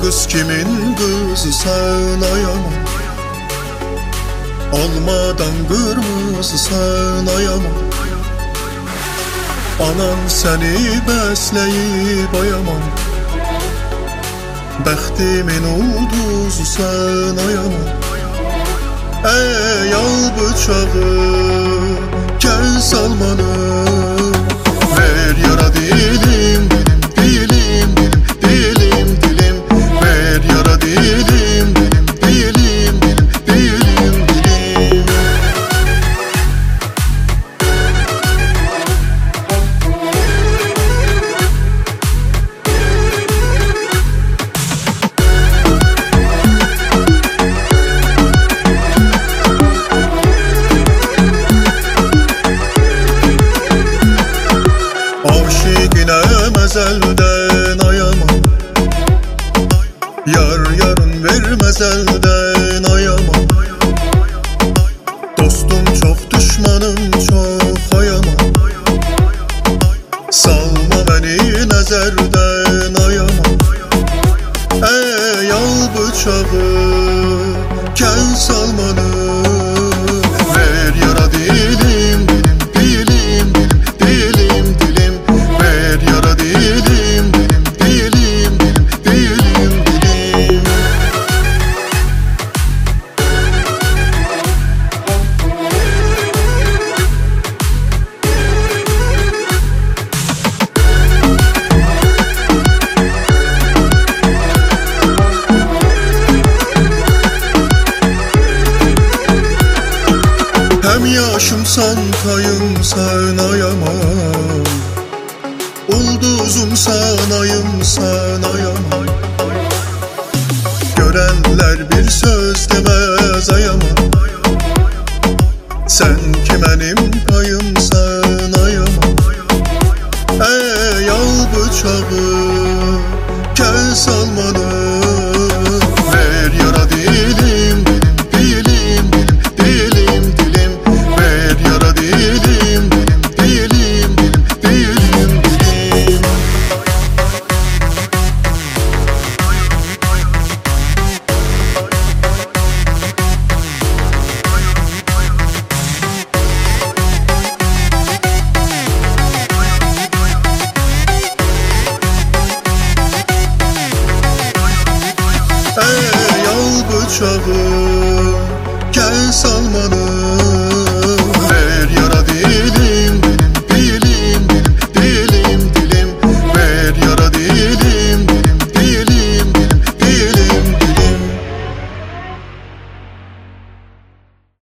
kız kimin kızısan ayamam, olmadan kırmızısan ayamam. Anan seni besleyip ayamam, bəxtimin ulduzusan ayamam. Ey al bıçağı, gel salmanı, ver yara dilim dilim, dilim dilim dilim, ver yara dilim dilim, dilim dilim dilim. Aşıkine mezelden ayamam, yar yarın vermez elden ayamam. Dostum çok, düşmanım çok ayamam. Salma beni nezerden ayamam. Ey al bıçağı, gel salmanı, ver yara dilim dilim, dilim dilim dilim, ver yara dilim dilim, dilim dilim. Hem yaşımsan tayımsan ayamam, ulduzumsan ayımsan ayamam. Görenler bir söz demez ayamam, sen ki benim payımsan ayamam. Ey al bıçağı, gel salmanı, ver yara dilim dilim, dilim dilim, ver yara dilim dilim, dilim dilim. Ey al bıçağı,